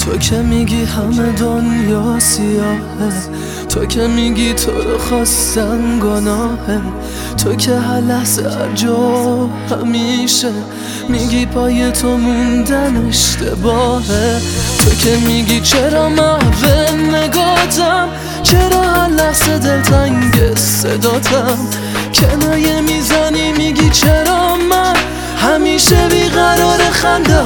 تو که میگی همه دنیا سیاهه، تو که میگی تو رو خواستن گناهه، تو که هر لحظه هر جا همیشه میگی پای تو موندن اشتباهه. تو که میگی چرا محو نگاتم، چرا هر لحظه دلتنگ صداتم، کنایه میزنی میگی چرا من همیشه بیقرار خنده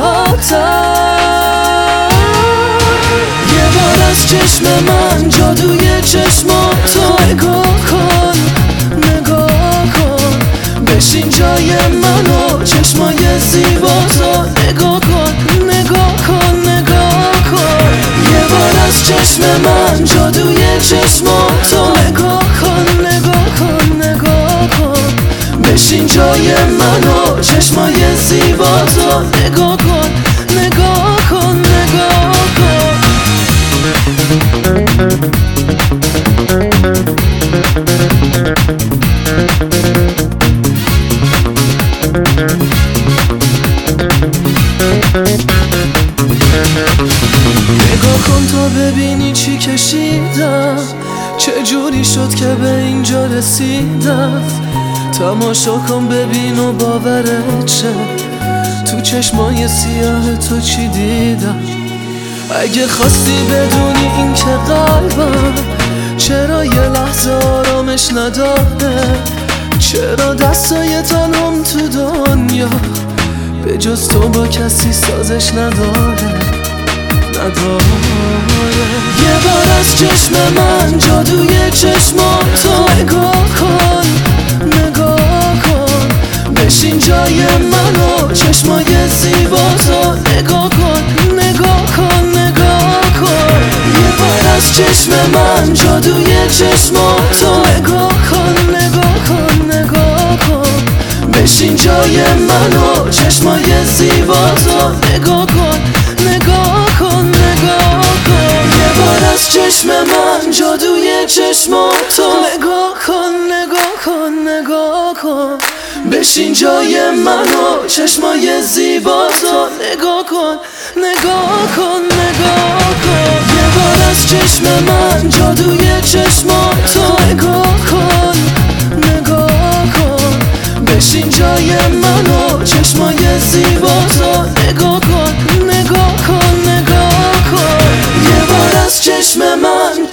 هاتم. یه بار از چشم من جادوی چشماتو نگاه کن، نگاه کن، بشین جای منو چشمای زیباتو نگاه کن، نگاه کن، نگاه کن. یه بار از چشم من جادوی چشماتو نگاه کن، نگاه کن، نگاه کن، بشین جای منو چشمای زیباتو نگاه کن، نگاه کن، نگاه کن. نگاه کن تا ببینی چی کشیدم، چه جوری شد که به اینجا رسیدم. تماشا کن ببین و باورت شه، تو چشمای سیاه تو چی دیدم. اگه خواستی بدونی این که قلبم چرا یه لحظه آرامش نداره، چرا دستای تنم تو دنیا به جز تو با کسی سازش نداره، نداره. یه بار از چشم من جادوی چشماتو نگاه کن، نگاه کن، بشین جای منو چشمای زیباتو نگاه کن، نگاه کن، نگاه کن. یه بار از چشم من جادوی چشماتو نگاه کن، نگاه کن، نگاه کن، بشین جای منو چشمای زیباتو نگاه کن، نگاه کن، نگاه کن. یه بار از چشم من جادوی چشماتو نگاه کن، نگاه کن، نگاه کن، بشین جای منو چشمای زیباتو نگاه کن، نگاه کن، نگاه کن. یه بار از چشم من جادوی چشماتو نگاه کن، نگاه کن، بشین جای منو چشمای زیباتو نگاه کن، نگاه کن، نگاه کن. یه بار از چشم من